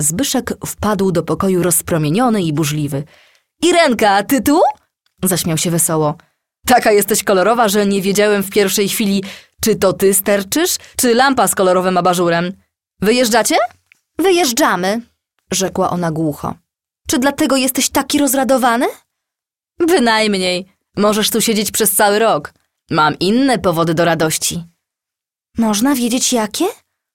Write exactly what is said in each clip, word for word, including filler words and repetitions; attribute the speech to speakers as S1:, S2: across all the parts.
S1: Zbyszek wpadł do pokoju rozpromieniony i burzliwy. Irenka, ty tu? Zaśmiał się wesoło. Taka jesteś kolorowa, że nie wiedziałem w pierwszej chwili, czy to ty sterczysz, czy lampa z kolorowym abażurem. Wyjeżdżacie? Wyjeżdżamy, rzekła ona głucho. Czy dlatego jesteś taki rozradowany? Bynajmniej. Możesz tu siedzieć przez cały rok. Mam inne powody do radości. Można wiedzieć jakie?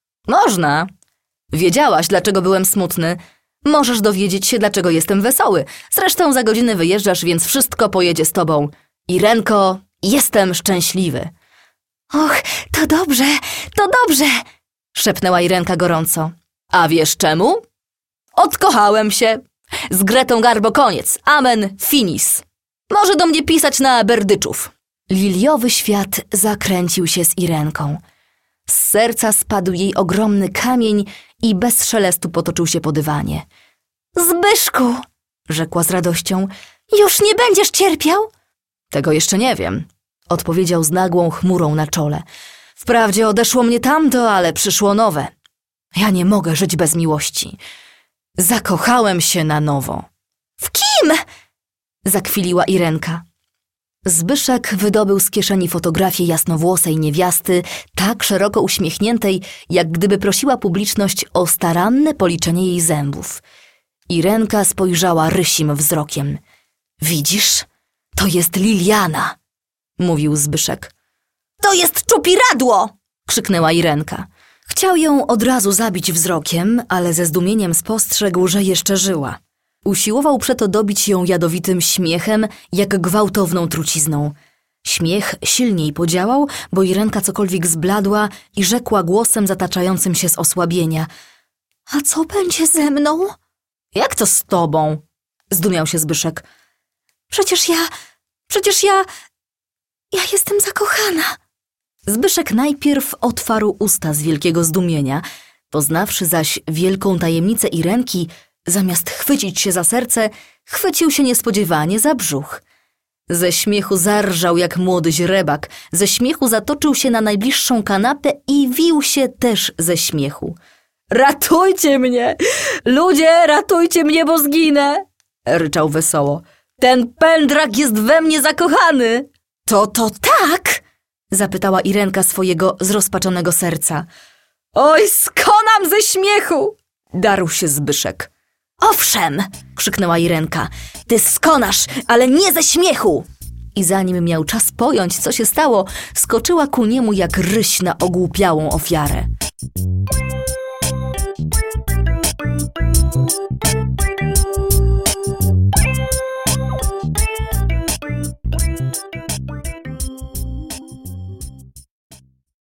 S1: Można. Wiedziałaś, dlaczego byłem smutny. Możesz dowiedzieć się, dlaczego jestem wesoły. Zresztą za godzinę wyjeżdżasz, więc wszystko pojedzie z tobą. Irenko, jestem szczęśliwy. Och, to dobrze, to dobrze, szepnęła Irenka gorąco. A wiesz czemu? Odkochałem się. Z Gretą Garbo koniec. Amen, finis. Może do mnie pisać na berdyczów. Liliowy świat zakręcił się z Irenką. Z serca spadł jej ogromny kamień i bez szelestu potoczył się po dywanie. Zbyszku, rzekła z radością, już nie będziesz cierpiał? Tego jeszcze nie wiem, odpowiedział z nagłą chmurą na czole. Wprawdzie odeszło mnie tamto, ale przyszło nowe. Ja nie mogę żyć bez miłości. Zakochałem się na nowo. W kim? Zakwiliła Irenka. Zbyszek wydobył z kieszeni fotografię jasnowłosej niewiasty, tak szeroko uśmiechniętej, jak gdyby prosiła publiczność o staranne policzenie jej zębów. Irenka spojrzała rysim wzrokiem. Widzisz? To jest Liliana, mówił Zbyszek. To jest czupiradło! Krzyknęła Irenka. Chciał ją od razu zabić wzrokiem, ale ze zdumieniem spostrzegł, że jeszcze żyła. Usiłował przeto dobić ją jadowitym śmiechem, jak gwałtowną trucizną. Śmiech silniej podziałał, bo Irenka cokolwiek zbladła i rzekła głosem zataczającym się z osłabienia. A co będzie ze mną? Jak to z tobą? Zdumiał się Zbyszek. Przecież ja, przecież ja, ja jestem zakochana. Zbyszek najpierw otwarł usta z wielkiego zdumienia, poznawszy zaś wielką tajemnicę Irenki, zamiast chwycić się za serce, chwycił się niespodziewanie za brzuch. Ze śmiechu zarżał jak młody źrebak, ze śmiechu zatoczył się na najbliższą kanapę i wił się też ze śmiechu. Ratujcie mnie! Ludzie, ratujcie mnie, bo zginę! Ryczał wesoło. Ten pędrak jest we mnie zakochany! To to tak? Zapytała Irenka swojego zrozpaczonego serca. Oj, skonam ze śmiechu! Darł się Zbyszek. Owszem, krzyknęła Irenka, ty skonasz, ale nie ze śmiechu! I zanim miał czas pojąć, co się stało, skoczyła ku niemu jak ryś na ogłupiałą ofiarę.